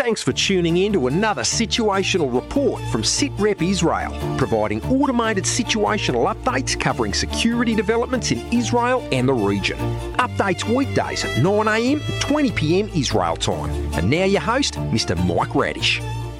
Thanks for tuning in to another situational report from SitRep Israel, providing automated situational updates covering security developments in Israel and the region. Updates weekdays at 9 a.m. and 20 p.m. Israel time. And now your host, Mr. Mike Radish.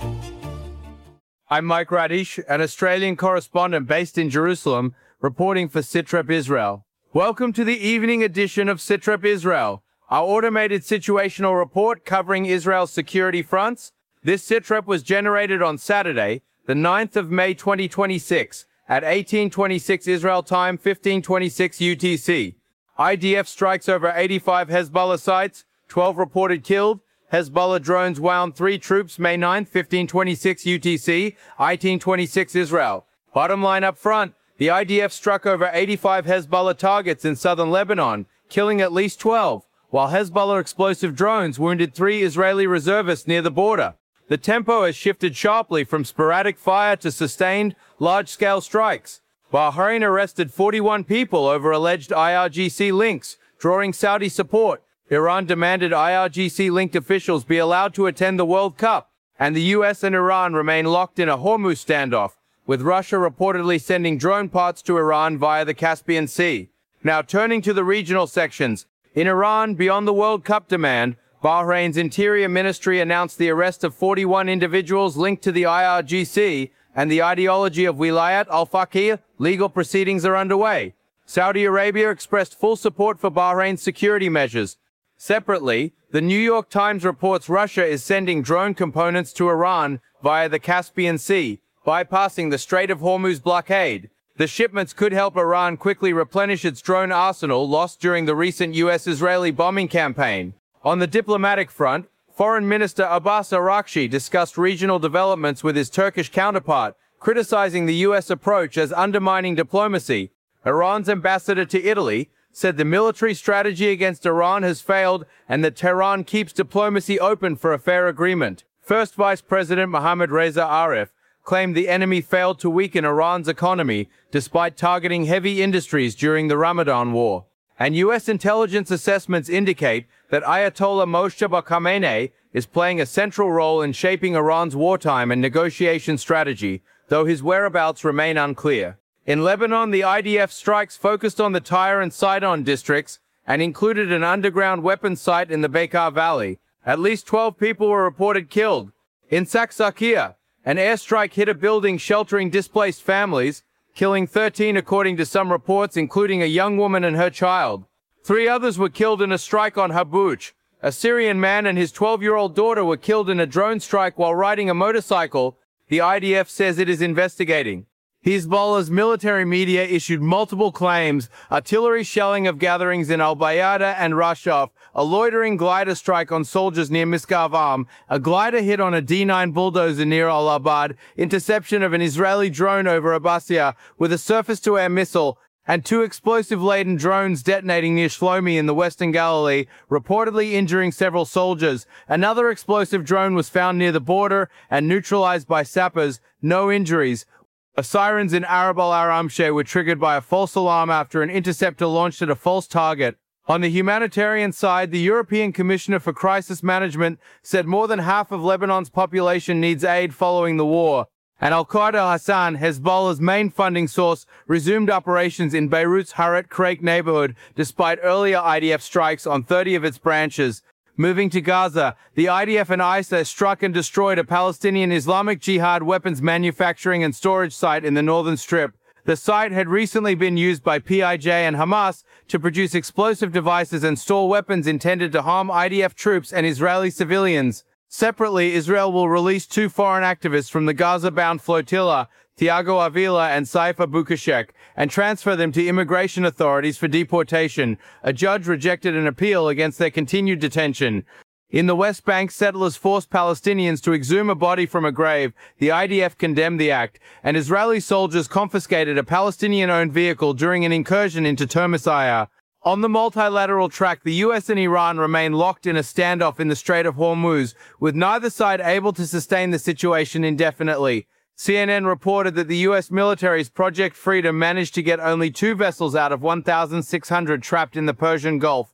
I'm Mike Radish, an Australian correspondent based in Jerusalem, reporting for SitRep Israel. Welcome to the evening edition of SitRep Israel, our automated situational report covering Israel's security fronts. This SitRep was generated on Saturday, the 9th of May 2026, at 18:26 Israel time, 15:26 UTC. IDF strikes over 85 Hezbollah sites, 12 reported killed. Hezbollah drones wound 3 troops May 9th, 15:26 UTC, 18:26 Israel. Bottom line up front, the IDF struck over 85 Hezbollah targets in southern Lebanon, killing at least 12. While Hezbollah explosive drones wounded 3 Israeli reservists near the border. The tempo has shifted sharply from sporadic fire to sustained, large-scale strikes. Bahrain arrested 41 people over alleged IRGC links, drawing Saudi support. Iran demanded IRGC-linked officials be allowed to attend the World Cup, and the US and Iran remain locked in a Hormuz standoff, with Russia reportedly sending drone parts to Iran via the Caspian Sea. Now turning to the regional sections. In Iran, beyond the World Cup demand, Bahrain's Interior Ministry announced the arrest of 41 individuals linked to the IRGC and the ideology of Wilayat al-Faqih. Legal proceedings are underway. Saudi Arabia expressed full support for Bahrain's security measures. Separately, the New York Times reports Russia is sending drone components to Iran via the Caspian Sea, bypassing the Strait of Hormuz blockade. The shipments could help Iran quickly replenish its drone arsenal lost during the recent US-Israeli bombing campaign. On the diplomatic front, Foreign Minister Abbas Araghchi discussed regional developments with his Turkish counterpart, criticizing the US approach as undermining diplomacy. Iran's ambassador to Italy said the military strategy against Iran has failed and that Tehran keeps diplomacy open for a fair agreement. First Vice President Mohammad Reza Arif claimed the enemy failed to weaken Iran's economy despite targeting heavy industries during the Ramadan war. And U.S. intelligence assessments indicate that Ayatollah Mojtaba Khamenei is playing a central role in shaping Iran's wartime and negotiation strategy, though his whereabouts remain unclear. In Lebanon, the IDF strikes focused on the Tyre and Sidon districts and included an underground weapons site in the Bekaa Valley. At least 12 people were reported killed. In Saksakia, an airstrike hit a building sheltering displaced families, killing 13 according to some reports, including a young woman and her child. 3 others were killed in a strike on Habuch. A Syrian man and his 12-year-old daughter were killed in a drone strike while riding a motorcycle. The IDF says it is investigating. Hezbollah's military media issued multiple claims: artillery shelling of gatherings in Al-Bayada and Rashaf, a loitering glider strike on soldiers near Miskavam, a glider hit on a D9 bulldozer near Al-Abad, interception of an Israeli drone over Abbasiyah with a surface-to-air missile, and 2 explosive-laden drones detonating near Shlomi in the Western Galilee, reportedly injuring several soldiers. Another explosive drone was found near the border and neutralized by sappers. No injuries. Sirens in Arab al-Aramshe were triggered by a false alarm after an interceptor launched at a false target. On the humanitarian side, the European Commissioner for Crisis Management said more than half of Lebanon's population needs aid following the war. And Al-Qaeda Hassan, Hezbollah's main funding source, resumed operations in Beirut's Haret Kreik neighborhood despite earlier IDF strikes on 30 of its branches. Moving to Gaza, the IDF and ISA struck and destroyed a Palestinian Islamic Jihad weapons manufacturing and storage site in the northern strip. The site had recently been used by PIJ and Hamas to produce explosive devices and store weapons intended to harm IDF troops and Israeli civilians. Separately, Israel will release 2 foreign activists from the Gaza-bound flotilla, Thiago Avila and Saifa Bukashek, and transfer them to immigration authorities for deportation. A judge rejected an appeal against their continued detention. In the West Bank, settlers forced Palestinians to exhume a body from a grave. The IDF condemned the act, and Israeli soldiers confiscated a Palestinian-owned vehicle during an incursion into Termisaya. On the multilateral track, the US and Iran remain locked in a standoff in the Strait of Hormuz, with neither side able to sustain the situation indefinitely. CNN reported that the U.S. military's Project Freedom managed to get only 2 vessels out of 1,600 trapped in the Persian Gulf.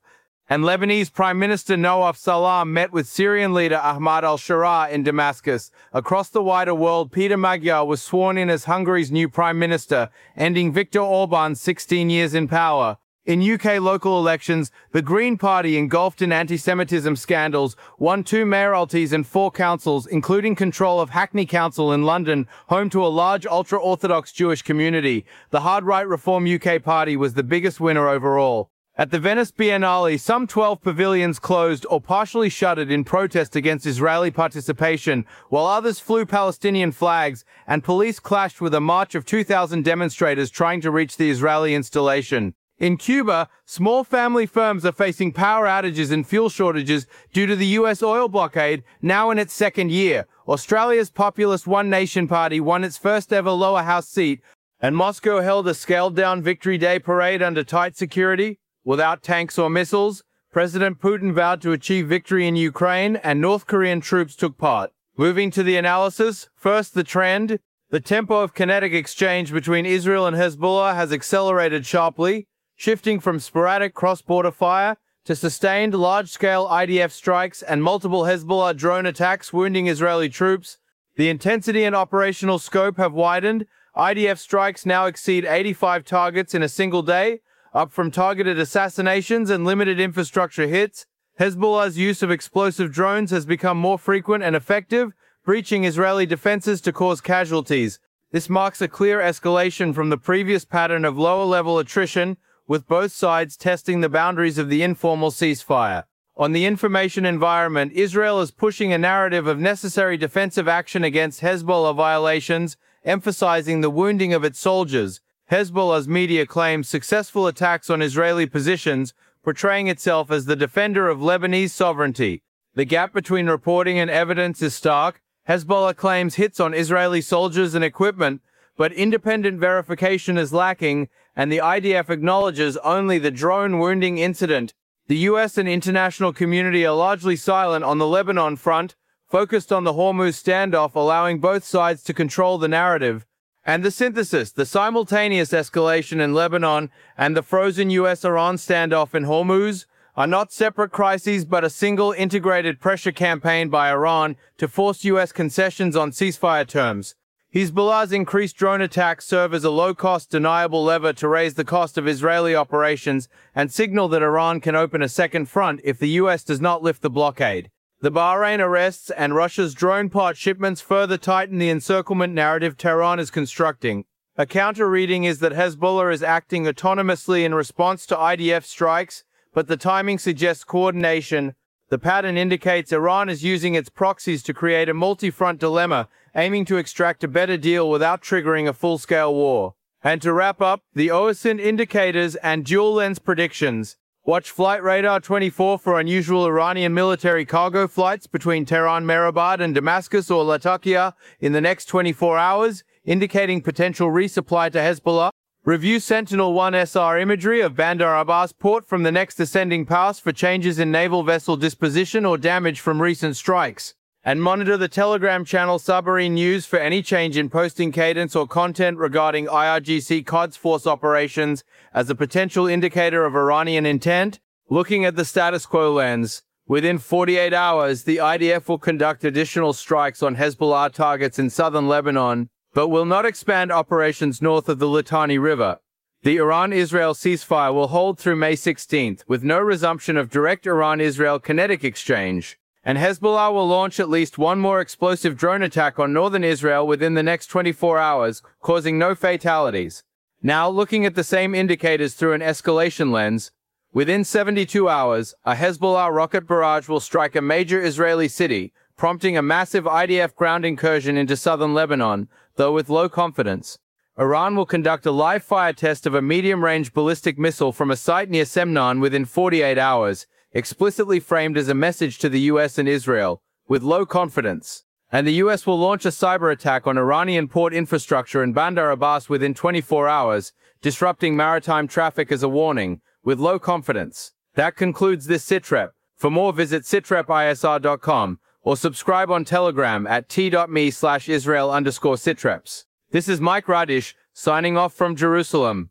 And Lebanese Prime Minister Nawaf Salam met with Syrian leader Ahmad al-Sharaa in Damascus. Across the wider world, Peter Magyar was sworn in as Hungary's new Prime Minister, ending Viktor Orban's 16 years in power. In UK local elections, the Green Party, engulfed in anti-Semitism scandals, won 2 mayoralties and 4 councils, including control of Hackney Council in London, home to a large ultra-Orthodox Jewish community. The hard-right Reform UK Party was the biggest winner overall. At the Venice Biennale, some 12 pavilions closed or partially shuttered in protest against Israeli participation, while others flew Palestinian flags, and police clashed with a march of 2,000 demonstrators trying to reach the Israeli installation. In Cuba, small family firms are facing power outages and fuel shortages due to the US oil blockade, now in its 2nd year. Australia's populist One Nation Party won its first ever lower house seat, and Moscow held a scaled-down Victory Day parade under tight security. Without tanks or missiles, President Putin vowed to achieve victory in Ukraine, and North Korean troops took part. Moving to the analysis, first the trend. The tempo of kinetic exchange between Israel and Hezbollah has accelerated sharply, shifting from sporadic cross-border fire to sustained large-scale IDF strikes and multiple Hezbollah drone attacks wounding Israeli troops. The intensity and operational scope have widened. IDF strikes now exceed 85 targets in a single day, up from targeted assassinations and limited infrastructure hits. Hezbollah's use of explosive drones has become more frequent and effective, breaching Israeli defenses to cause casualties. This marks a clear escalation from the previous pattern of lower-level attrition, with both sides testing the boundaries of the informal ceasefire. On the information environment, Israel is pushing a narrative of necessary defensive action against Hezbollah violations, emphasizing the wounding of its soldiers. Hezbollah's media claims successful attacks on Israeli positions, portraying itself as the defender of Lebanese sovereignty. The gap between reporting and evidence is stark. Hezbollah claims hits on Israeli soldiers and equipment, but independent verification is lacking, and the IDF acknowledges only the drone wounding incident. The US and international community are largely silent on the Lebanon front, focused on the Hormuz standoff, allowing both sides to control the narrative. And the synthesis, the simultaneous escalation in Lebanon and the frozen US-Iran standoff in Hormuz, are not separate crises but a single integrated pressure campaign by Iran to force US concessions on ceasefire terms. Hezbollah's increased drone attacks serve as a low-cost, deniable lever to raise the cost of Israeli operations and signal that Iran can open a second front if the US does not lift the blockade. The Bahrain arrests and Russia's drone part shipments further tighten the encirclement narrative Tehran is constructing. A counter-reading is that Hezbollah is acting autonomously in response to IDF strikes, but the timing suggests coordination. The pattern indicates Iran is using its proxies to create a multi-front dilemma, aiming to extract a better deal without triggering a full-scale war. And to wrap up, the OSINT indicators and dual-lens predictions. Watch Flight Radar 24 for unusual Iranian military cargo flights between Tehran, Mehrabad, and Damascus or Latakia in the next 24 hours, indicating potential resupply to Hezbollah. Review Sentinel-1 SR imagery of Bandar Abbas port from the next ascending pass for changes in naval vessel disposition or damage from recent strikes. And monitor the Telegram channel Submarine News for any change in posting cadence or content regarding IRGC Quds Force operations as a potential indicator of Iranian intent. Looking at the status quo lens, within 48 hours, the IDF will conduct additional strikes on Hezbollah targets in southern Lebanon, but will not expand operations north of the Litani River. The Iran-Israel ceasefire will hold through May 16th, with no resumption of direct Iran-Israel kinetic exchange. And Hezbollah will launch at least one more explosive drone attack on northern Israel within the next 24 hours, causing no fatalities. Now, looking at the same indicators through an escalation lens, within 72 hours, a Hezbollah rocket barrage will strike a major Israeli city, prompting a massive IDF ground incursion into southern Lebanon, though with low confidence. Iran will conduct a live fire test of a medium-range ballistic missile from a site near Semnan within 48 hours, explicitly framed as a message to the US and Israel, with low confidence. And the US will launch a cyber attack on Iranian port infrastructure in Bandar Abbas within 24 hours, disrupting maritime traffic as a warning, with low confidence. That concludes this sitrep. For more, visit sitrepisr.com or subscribe on Telegram at t.me/Israel_sitreps. This is Mike Radish, signing off from Jerusalem.